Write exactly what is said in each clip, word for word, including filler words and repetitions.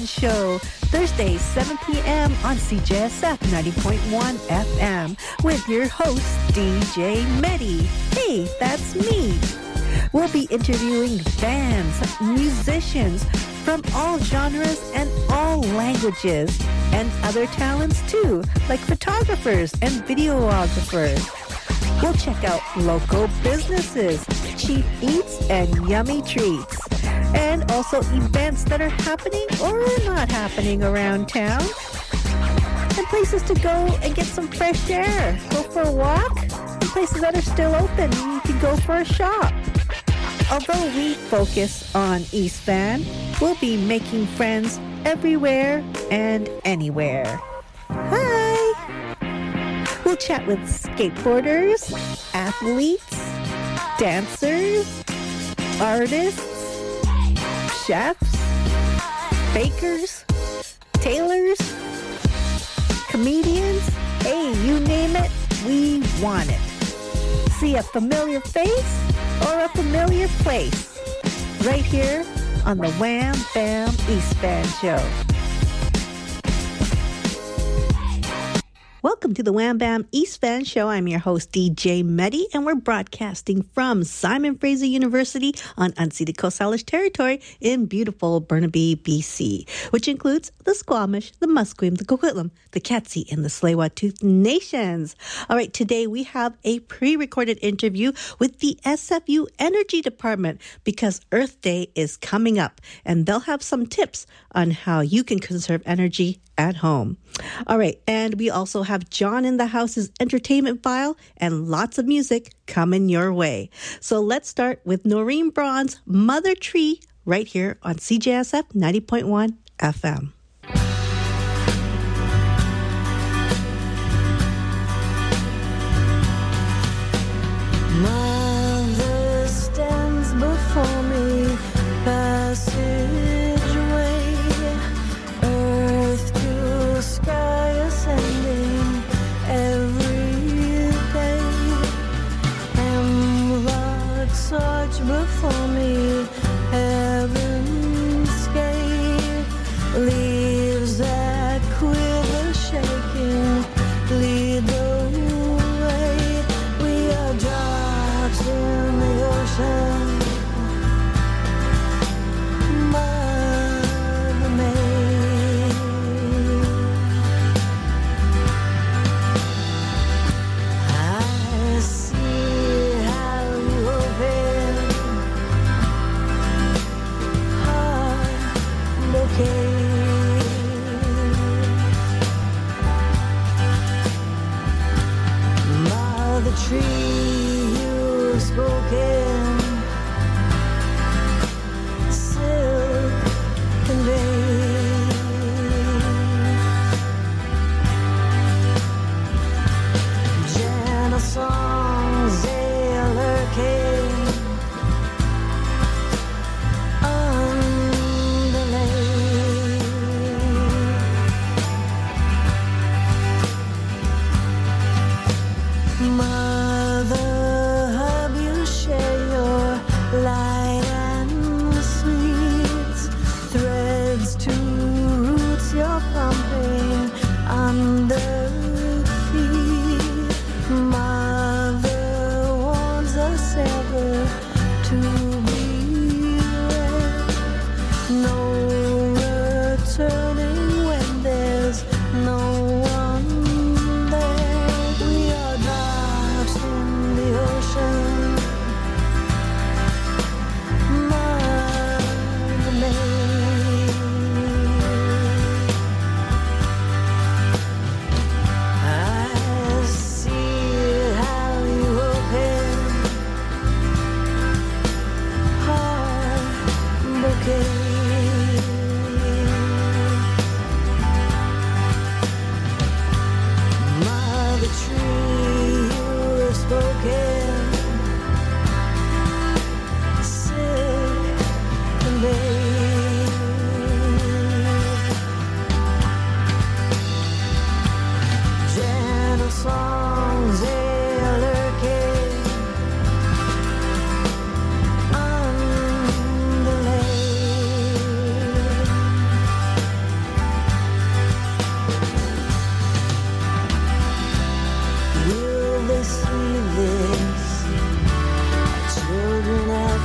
Band Show, Thursdays, seven p.m. on C J S F ninety point one F M with your host, D J Medi. Hey, that's me. We'll be interviewing bands, musicians from all genres and all languages, and other talents too, like photographers and videographers. We'll check out local businesses, cheap eats, and yummy treats. And also events that are happening or not happening around town. And places to go and get some fresh air. Go for a walk. And places that are still open. You can go for a shop. Although we focus on East Van, we'll be making friends everywhere and anywhere. Hi! We'll chat with skateboarders, athletes, dancers, artists, chefs, bakers, tailors, comedians. Hey, you name it, we want it. See a familiar face or a familiar place right here on the Wham Bam East Van Show. Welcome to the Wham Bam East Van Show. I'm your host, D J Medi, and we're broadcasting from Simon Fraser University on unceded Coast Salish territory in beautiful Burnaby, B C, which includes the Squamish, the Musqueam, the Coquitlam, the Katzie, and the Tsleil-Waututh nations. All right, today we have a pre-recorded interview with the S F U Energy Department because Earth Day is coming up, and they'll have some tips on how you can conserve energy at home. All right, and we also have John in the House's entertainment file and lots of music coming your way. So let's start with Noreen Braun's Mother Tree right here on C J S F ninety point one F M. Mother stands before me, passageway, earth to sky ascending every day. Hemlock arch before me, heaven's gate, leaves that quiver shaking, lead the way. We are drops in the ocean, Mother May. I see how you open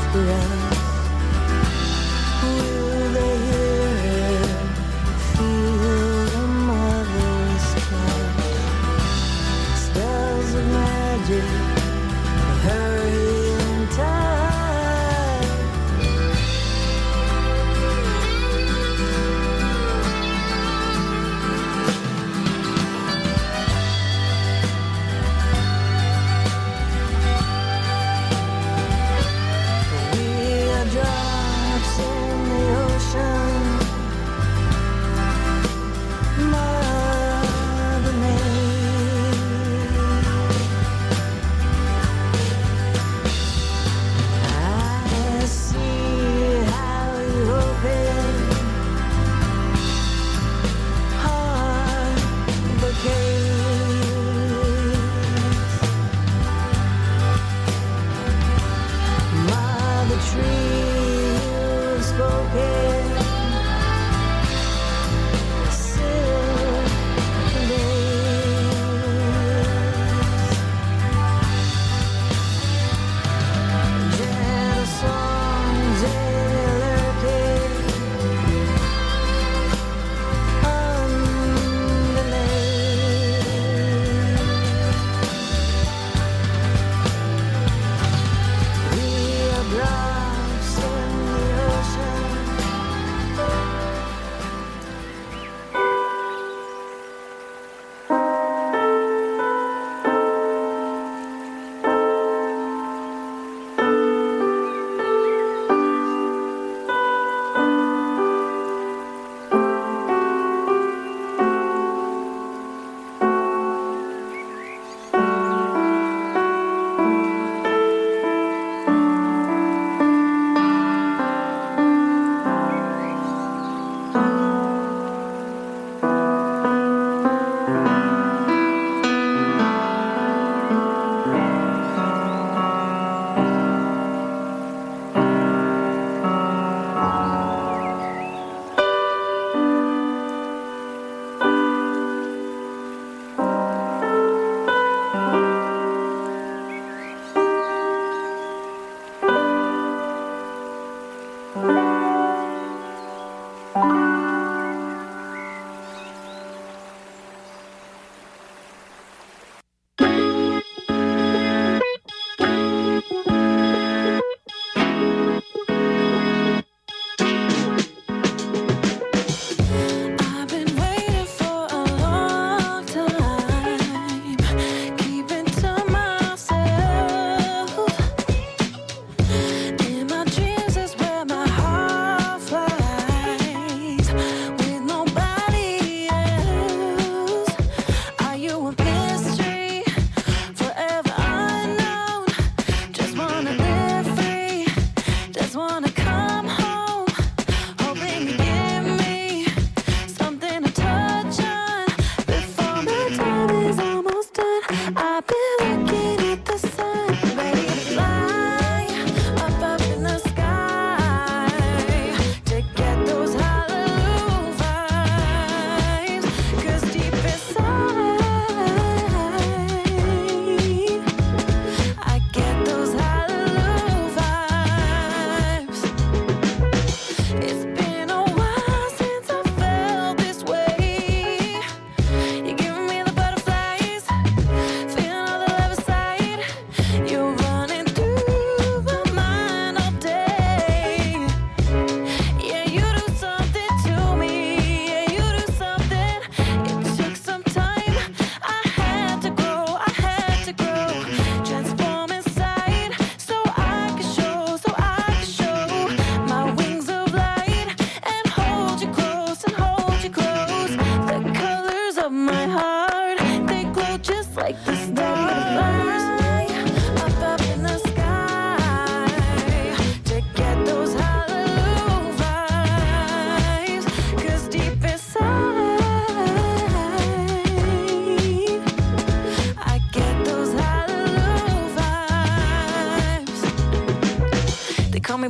breath. Will they hear it? Feel the mother's touch. Spells of magic, her healing touch.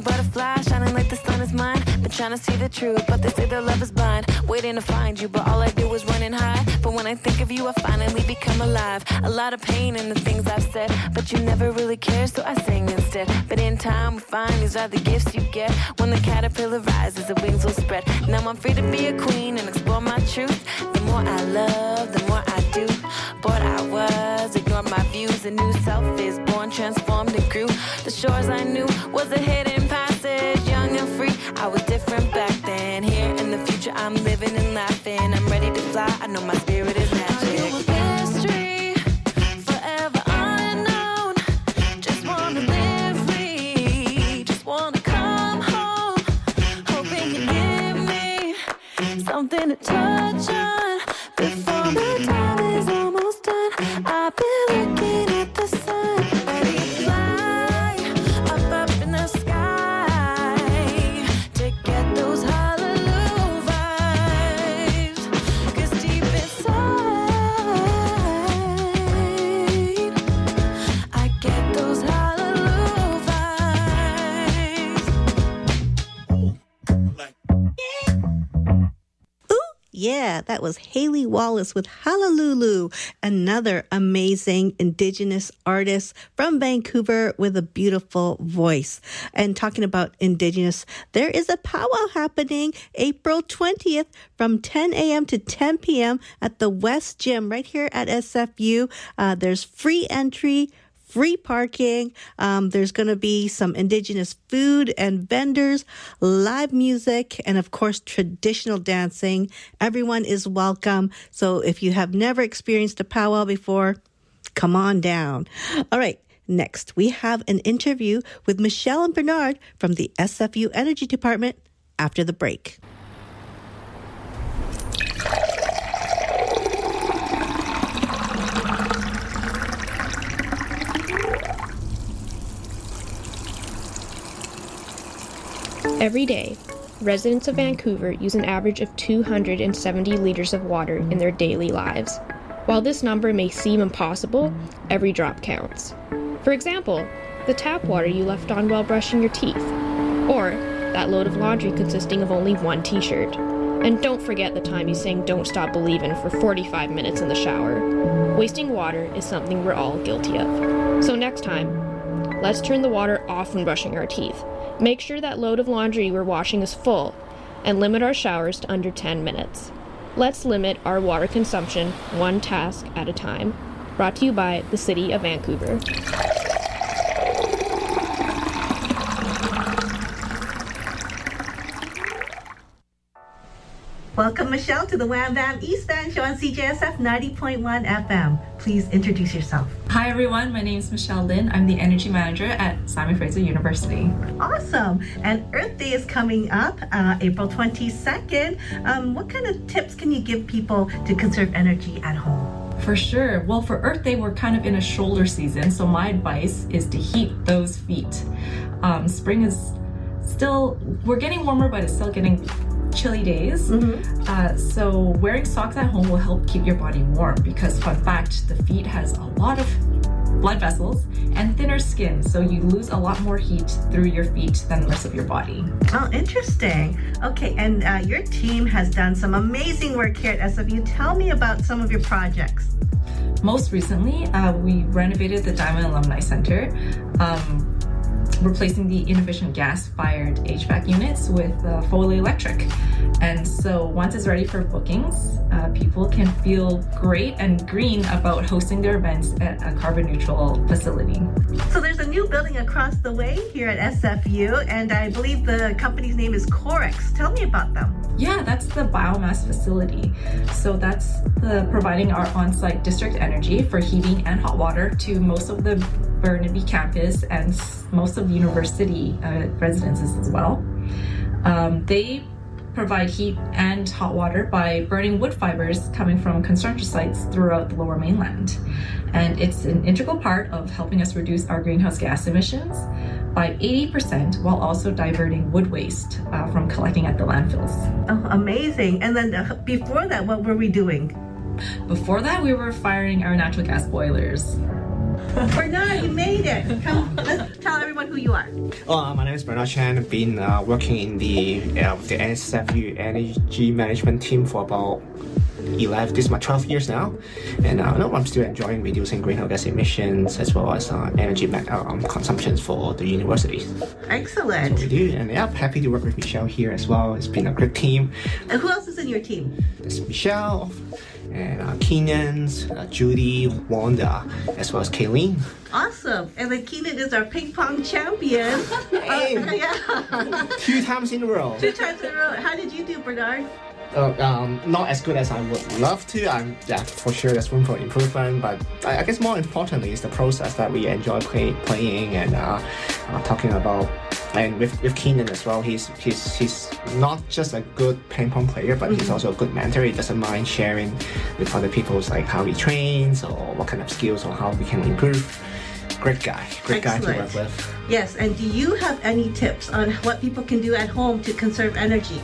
butterfly, shining like the sun is mine. Been trying to see the truth, but they say their love is blind. Waiting to find you, but all I do is run and hide. But when I think of you, I finally become alive. A lot of pain in the things I've said, but you never really care, so I sing instead. But in time we find these are the gifts you get. When the caterpillar rises, the wings will spread. Now I'm free to be a queen and explore my truth. The more I love, the more I do. Bored I was, ignore my views. A new self is born, transformed and grew. The shores I knew was a hidden passage. Young and free, I was different back then. Here in the future, I'm living and laughing. I'm ready to fly, I know my spirit is magic. Are you a mystery, forever unknown? Just wanna live free, just wanna come home. Hoping you give me something to touch on before my time is almost done. I've been looking at the sun, ready to fly up, up in the sky to get those hallelujah vibes. 'Cause deep inside, I get those hallelujah vibes. Yeah, that was Haley Wallace with Hallelujah, another amazing Indigenous artist from Vancouver with a beautiful voice. And talking about Indigenous, there is a powwow happening April twentieth from ten a.m. to ten p.m. at the West Gym right here at S F U. Uh, there's free entry, free parking. Um, there's going to be some Indigenous food and vendors, live music, and of course, traditional dancing. Everyone is welcome. So if you have never experienced a powwow before, come on down. All right. Next, we have an interview with Michelle and Bernard from the S F U Energy Department after the break. Every day, residents of Vancouver use an average of two hundred seventy liters of water in their daily lives. While this number may seem impossible, every drop counts. For example, the tap water you left on while brushing your teeth, or that load of laundry consisting of only one t-shirt. And don't forget the time you sang Don't Stop Believin' for forty-five minutes in the shower. Wasting water is something we're all guilty of. So next time, let's turn the water off when brushing our teeth. Make sure that load of laundry we're washing is full, and limit our showers to under ten minutes. Let's limit our water consumption one task at a time. Brought to you by the City of Vancouver. Welcome, Michelle, to the Wham Bam East Van Show on C J S F ninety point one F M. Please introduce yourself. Hi, everyone. My name is Michelle Lin. I'm the Energy Manager at Simon Fraser University. Awesome. And Earth Day is coming up uh, April twenty-second. Um, what kind of tips can you give people to conserve energy at home? For sure. Well, for Earth Day, we're kind of in a shoulder season, so my advice is to heat those feet. Um, spring is still, we're getting warmer, but it's still getting chilly days. Mm-hmm. Uh, so wearing socks at home will help keep your body warm because, fun fact, the feet has a lot of blood vessels and thinner skin, so you lose a lot more heat through your feet than the rest of your body. Oh, interesting. Okay, and uh, your team has done some amazing work here at S F U. Tell me about some of your projects. Most recently, uh, we renovated the Diamond Alumni Center, um, replacing the inefficient gas-fired H V A C units with uh, fully electric. And so once it's ready for bookings, uh, people can feel great and green about hosting their events at a carbon-neutral facility. So there's a new building across the way here at S F U, and I believe the company's name is Corex. Tell me about them. Yeah, that's the biomass facility. So that's the providing our on-site district energy for heating and hot water to most of the Burnaby campus and most of the university uh, residences as well. Um, they provide heat and hot water by burning wood fibers coming from construction sites throughout the Lower Mainland. And it's an integral part of helping us reduce our greenhouse gas emissions by eighty percent while also diverting wood waste uh, from collecting at the landfills. Oh, amazing. And then uh, before that, what were we doing? Before that, we were firing our natural gas boilers. Bernard, you made it. Come, let's tell everyone who you are. Oh, my name is Bernard Chan. I've been uh, working in the uh, the N S F U Energy Management team for about eleven. This is my twelve years now, and uh, no, I'm still enjoying reducing greenhouse gas emissions as well as uh, energy ma- um, consumptions for the universities. Excellent. We do, and yeah, I'm happy to work with Michelle here as well. It's been a great team. And who else is in your team? There's Michelle, and uh, Keenan, uh, Judy, Wanda, as well as Kayleen. Awesome. And then Keenan is our ping pong champion. Hey. Uh, yeah. Two times in a row. Two times in a row. How did you do, Bernard? Uh, um, not as good as I would love to. I'm yeah, for sure there's room for improvement. But I, I guess more importantly is the process that we enjoy play, playing and uh, uh, talking about. And with, with Keenan as well, he's he's he's not just a good ping pong player, but mm-hmm. he's also a good mentor. He doesn't mind sharing with other people like how he trains or what kind of skills or how we can improve. Great guy, great Excellent. guy to work with. Yes, and do you have any tips on what people can do at home to conserve energy?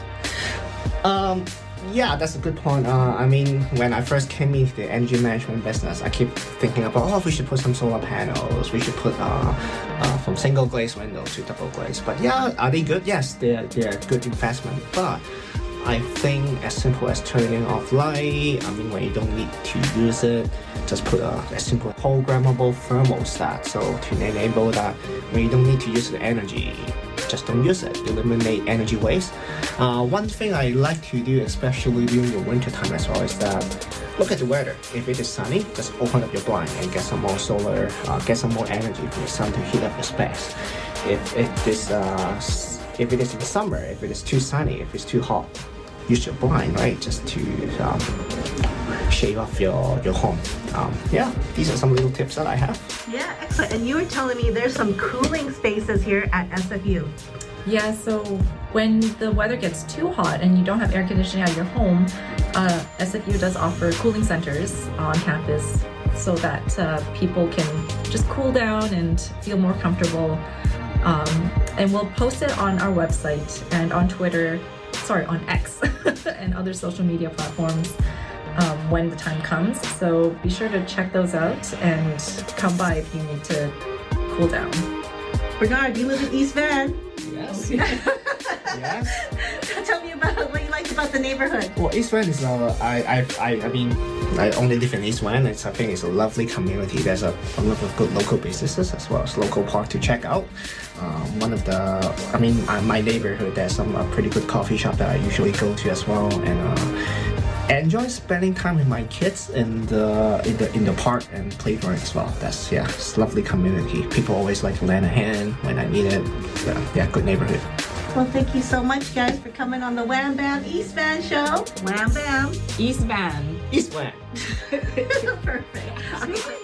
Um, yeah, that's a good point. Uh, I mean, when I first came into the energy management business, I keep thinking about, oh, we should put some solar panels. We should put uh, uh, from single glaze windows to double glaze. But yeah, are they good? Yes, they're they're a good investment. But I think as simple as turning off light, I mean, when you don't need to use it, just put a, a simple programmable thermostat. So to enable that, when you don't need to use the energy, just don't use it. Eliminate energy waste. Uh, one thing I like to do, especially during the winter time as well, is that look at the weather. If it is sunny, just open up your blind and get some more solar, uh, get some more energy from the sun to heat up your space. If it is, uh, if it is in the summer, if it is too sunny, if it's too hot, use your blind, right? Just to um, shave off your your home. Um, yeah, these are some little tips that I have. Yeah, excellent. And you were telling me there's some cooling spaces here at S F U. Yeah, so when the weather gets too hot and you don't have air conditioning at your home, uh, S F U does offer cooling centers on campus so that uh, people can just cool down and feel more comfortable. Um, and we'll post it on our website and on Twitter, sorry, on X and other social media platforms um, when the time comes. So be sure to check those out and come by if you need to cool down. Bernard, you live in East Van. Yes. Yes. Tell me about what you like about the neighborhood. Well, East Van is uh, I, I, I, I mean, I only live in East Van. It's I think it's a lovely community. There's a, a lot of good local businesses as well as local park to check out. Um, one of the, I mean, uh, my neighborhood, there's some uh, pretty good coffee shop that I usually go to as well, and uh, enjoy spending time with my kids in the in the in the park and playground as well. That's yeah, it's a lovely community. People always like to lend a hand when I need it. Yeah, yeah, good neighborhood. Well, thank you so much, guys, for coming on the Wham Bam East Van show. Wham Bam. East Van. East Van. Perfect.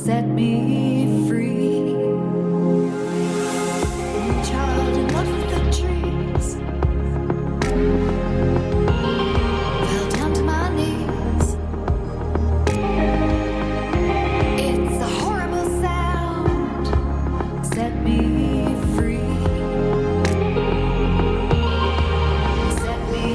set me free. Child in love with the trees. Fell down to my knees. It's a horrible sound. Set me free. Set me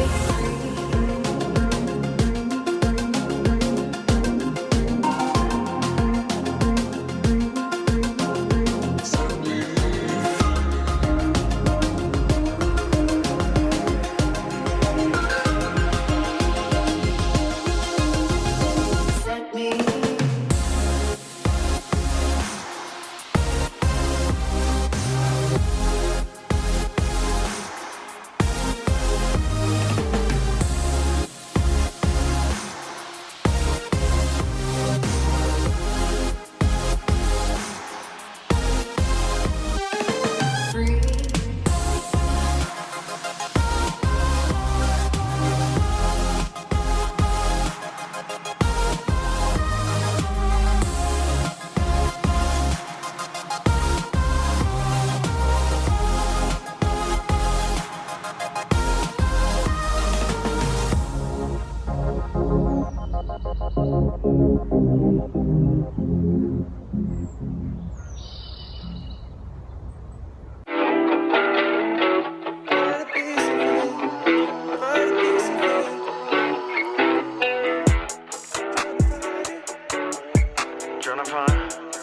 Tryna find,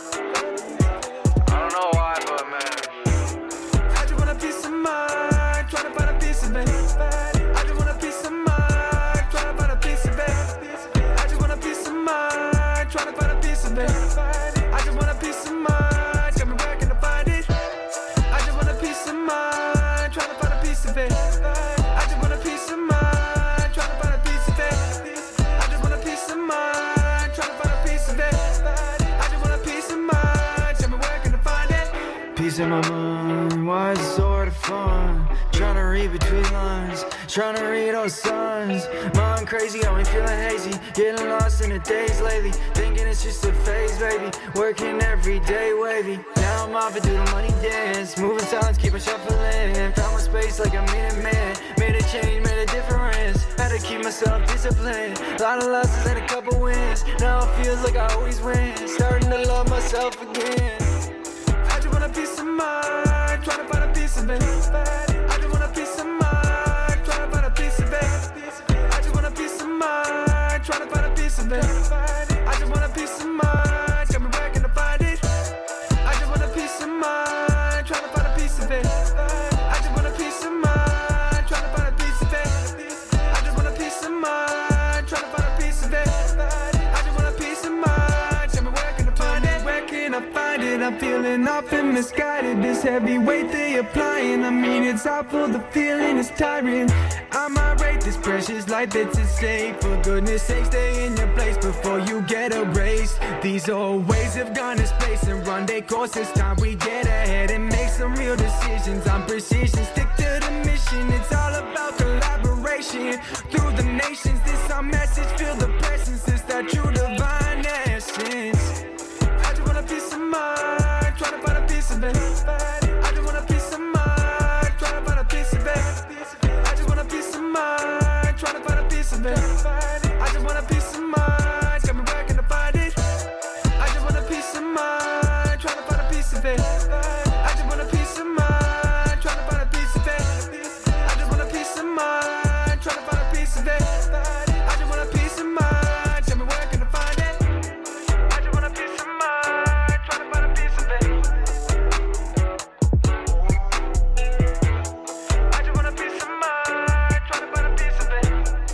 I don't know why, but man, I just want a piece of mind, tryna find a piece of it. I just want a piece of mind, tryna find a piece of it. I just want a piece of mind, tryna find a piece of it. I just want a piece of mind, tell me where can I find it? I just want a piece of mind, tryna find a piece of it. I just want a piece of mind, tryna find a piece of it. I just want a piece of mind, tryna find a piece of it. Peace in my mind, why is it so hard to find? Trying to read between lines, trying to read all signs. Mind crazy, got me feeling hazy, getting lost in the days lately. Thinking it's just a phase, baby, working every day wavy. Now I'm off and do the money dance, moving silence, keep on shuffling. Found my space like a minute man, made a change, made a difference. Had to keep myself disciplined, a lot of losses and a couple wins. Now it feels like I always win, starting to love myself again. I just want a piece of mind, trying to find a piece of it. I just want a piece of mind, trying to find a piece of it. I just want a piece of mind, trying to find a piece of it. I just want a piece of mind, tell me where can I find it? I just want a piece of mind, trying to find a piece of it. I just want a piece of mind, trying to find a piece of it. I just want a piece of mind, trying to find a piece of it. I just want a piece of mind, tell me where can I find it? Where can I find it? I'm feeling off and misguided. This heavy weight they applying, I mean it's awful, the feeling is tiring. I might rate this precious life that's at stake. For goodness sake, stay in your place before you get erased. These old ways have gone to space and run their course. It's time we get ahead and make some real decisions on precision. Stick to the mission, it's all about collaboration. Through the nations, this our message, feel the presence, it's that true divine essence. I just want a piece of mind, trying to find a piece of it. I just want a piece of mind, trying to find a piece of it. I just want a piece of mind, trying to find a piece of it. I just want a piece of mind, tell me where can I find it? I just want a piece of mind, trying to find a piece of it. I just want a piece of mind, trying to find a piece of it. I just want a piece of mind, trying to find a piece of it. I just want a piece of mind, tell me where can I find it? I just want a piece of mind, trying to find a piece of it. I just want a piece of mind, trying to find a piece of it.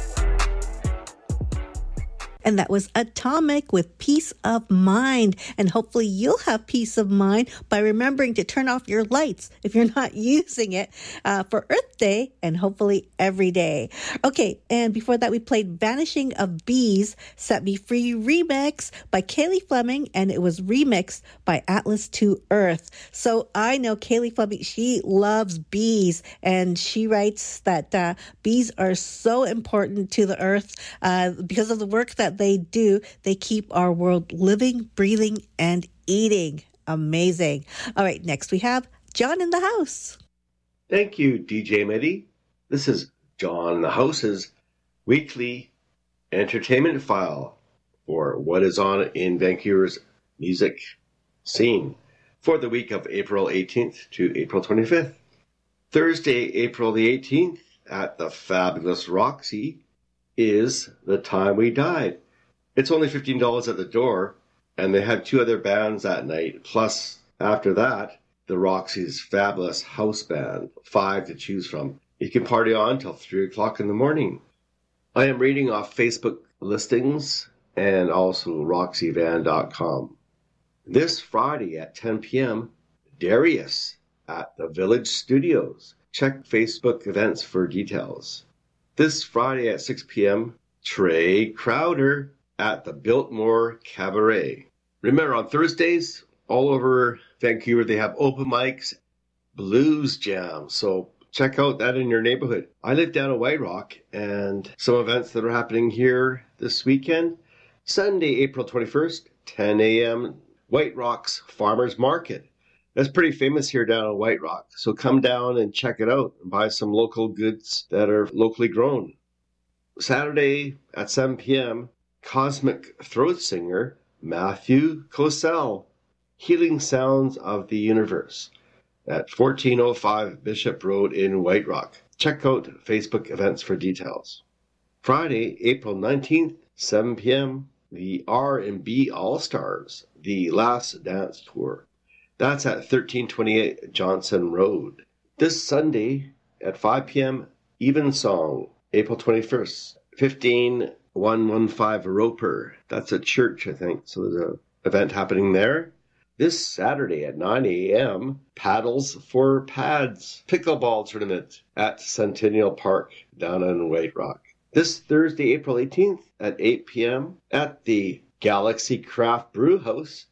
And that was Atomic with Peace of Mind. And hopefully you'll have peace of mind by remembering to turn off your lights if you're not using it uh, for Earth Day and hopefully every day. Okay, and before that we played Vanishing of Bees, Set Me Free remix by Kaylee Fleming, and it was remixed by Atlas to Earth. So I know Kaylee Fleming, she loves bees, and she writes that uh, bees are so important to the earth uh, because of the work that that they do, they keep our world living, breathing, and eating. Amazing. All right, next we have John in the house. Thank you, D J Medi. This is John in the house's weekly entertainment file for what is on in Vancouver's music scene for the week of April eighteenth to April twenty-fifth. Thursday, April the eighteenth at the fabulous Roxy is The Time We Died. It's only fifteen dollars at the door, and they have two other bands that night. Plus, after that, the Roxy's fabulous house band, five to choose from. You can party on till three o'clock in the morning. I am reading off Facebook listings and also roxy van dot com. This Friday at ten p.m., Darius at the Village Studios. Check Facebook events for details. This Friday at six p.m., Trey Crowder at the Biltmore Cabaret. Remember, on Thursdays, all over Vancouver, they have open mics, blues jams. So check out that in your neighborhood. I live down in White Rock, and some events that are happening here this weekend. Sunday, April twenty-first, ten a.m., White Rock's Farmers Market. That's pretty famous here down in White Rock. So come down and check it out and buy some local goods that are locally grown. Saturday at seven p.m., Cosmic Throat Singer Matthew Cosell, Healing Sounds of the Universe, at fourteen oh five Bishop Road in White Rock. Check out Facebook events for details. Friday, April nineteenth, seven p.m., the R and B All-Stars, The Last Dance Tour. That's at thirteen twenty-eight Johnson Road. This Sunday at five p.m., Evensong, April twenty-first, fifteen one fifteen Roper. That's a church, I think. So there's an event happening there. This Saturday at nine a.m., Paddles for Pads Pickleball Tournament at Centennial Park down in White Rock. This Thursday, April eighteenth at eight p.m. at the Galaxy Craft Brew House,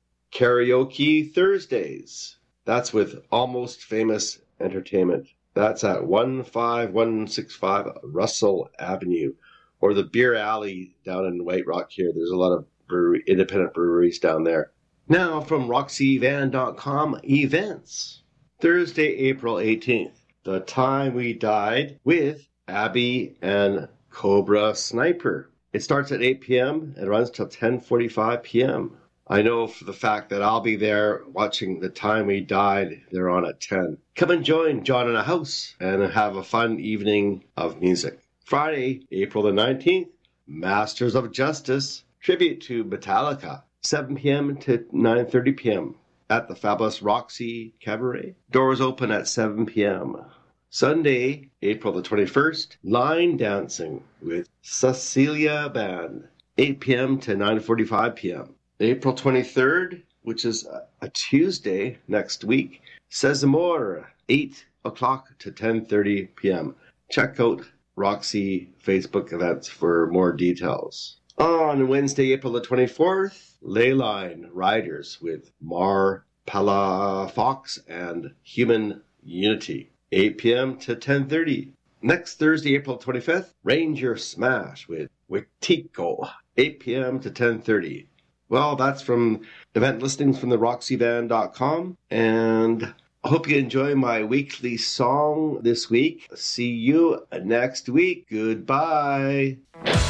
Karaoke Thursdays. That's with Almost Famous Entertainment. That's at one five one six five Russell Avenue, or the Beer Alley down in White Rock here. There's a lot of brewery, independent breweries down there. Now from roxy van dot com events. Thursday, April eighteenth, The Time We Died with Abby and Cobra Sniper. It starts at eight p.m. and runs till ten forty-five p.m. I know for the fact that I'll be there watching The Time We Died. They're on at ten. Come and join John in a house and have a fun evening of music. Friday, April the nineteenth, Masters of Justice, tribute to Metallica, seven p.m. to nine thirty p.m. at the fabulous Roxy Cabaret. Doors open at seven p.m. Sunday, April the twenty-first, Line Dancing with Cecilia Band, eight p.m. to nine forty-five p.m. April twenty-third, which is a Tuesday next week, Sesamore, eight o'clock to ten thirty p.m. Check out Roxy Facebook events for more details. On Wednesday, April the twenty-fourth, Leyline Riders with Mar Palafox and Human Unity, eight p.m. to ten thirty. Next Thursday, April twenty-fifth, Ranger Smash with Wictico, eight p.m. to ten thirty. Well, that's from event listings from the roxy van dot com, and I hope you enjoy my weekly song this week. See you next week. Goodbye.